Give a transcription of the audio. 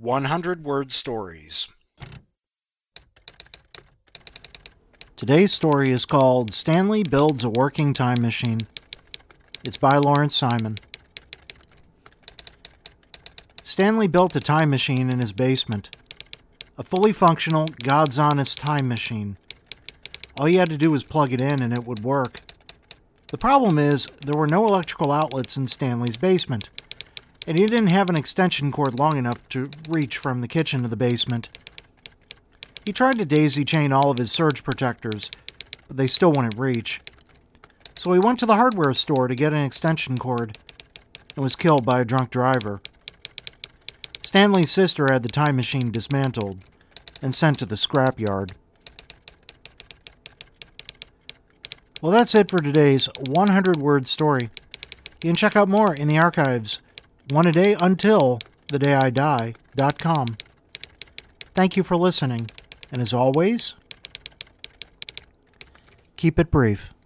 100-word stories. Today's story is called Stanley Builds a Working Time Machine. It's by Lawrence Simon. Stanley built a time machine in his basement. A fully functional, God's honest time machine. All he had to do was plug it in and it would work. The problem is, there were no electrical outlets in Stanley's basement, and he didn't have an extension cord long enough to reach from the kitchen to the basement. He tried to daisy chain all of his surge protectors, but they still wouldn't reach. So he went to the hardware store to get an extension cord, and was killed by a drunk driver. Stanley's sister had the time machine dismantled and sent to the scrapyard. Well, that's it for today's 100-word story. You can check out more in the archives, oneadayuntilthedayidie.com. Thank you for listening, and as always, keep it brief.